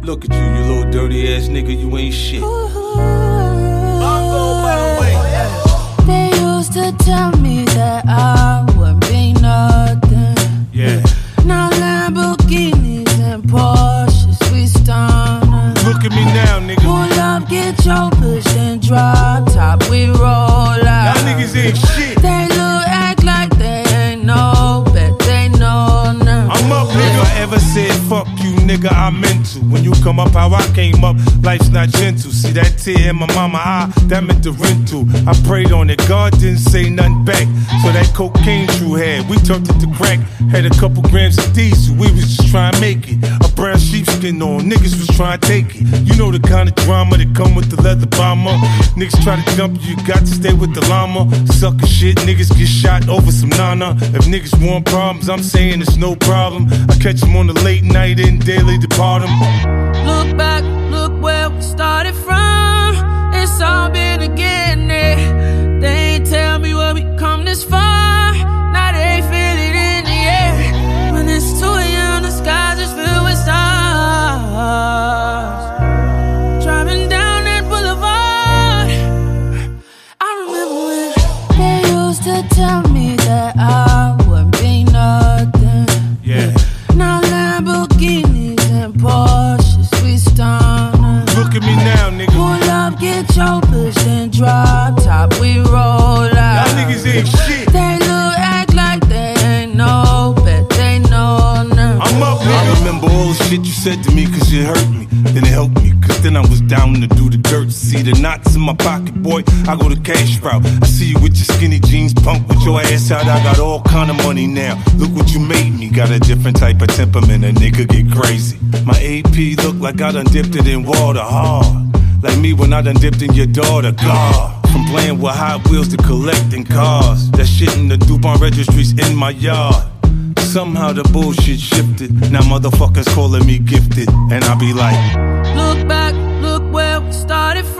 Look at you, you little dirty ass nigga, you ain't shit. They used to tell me that I wouldn't be nothing. Yeah. Now Lamborghinis and Porsches, we stunning. Look at me now, nigga. Pull up, get your push and drop top, we roll out. Y'all niggas ain't shit. They look, act like they ain't know, bet they know now. I'm up, nigga. If I ever said fuck you, nigga, I meant to. When you come up how I came up, life's not gentle. See that tear in my mama eye, that meant the rental. I prayed on it, God didn't say nothing back. So that cocaine True had, we turned it to crack. Had a couple grams of diesel, we was just trying to make it. A brown sheepskin on, niggas was trying to take it. You know the kind of drama that come with the leather bomber. Niggas try to jump you, got to stay with the llama. Sucker shit, niggas get shot over some nana. If niggas want problems, I'm saying it's no problem. I catch them on the late night and daily depart them. Look back, look where we started from. It's all been a beginning. They ain't tell me where we come this far. Now they feel it in the air. When it's too young, the skies is filled with stars. Driving down that boulevard, I remember when they used to tell me that I wouldn't be nothing. Yeah. Now Lamborghinis and Porsches, we stunning. Look at me now, nigga. Pull up, get your push and drop top, we roll out. Y'all niggas ain't shit. They look, act like they ain't know, bet they know now. I'm up, nigga. I remember all the shit you said to me cause it hurt me. Then it helped me cause then I was down to do the dirt. See the knots in my pocket, boy, I go the cash route. I see you with your skinny jeans, punk with your ass out. I got all kind of money now. Look what you made me. Got a different type of temperament, a nigga get crazy. My AP look like I done dipped it in water hard. Like me when I done dipped in your daughter, God. From playing with Hot Wheels to collecting cars. That shit in the DuPont registries in my yard. Somehow the bullshit shifted. Now motherfuckers calling me gifted. And I be like, look back, look where we started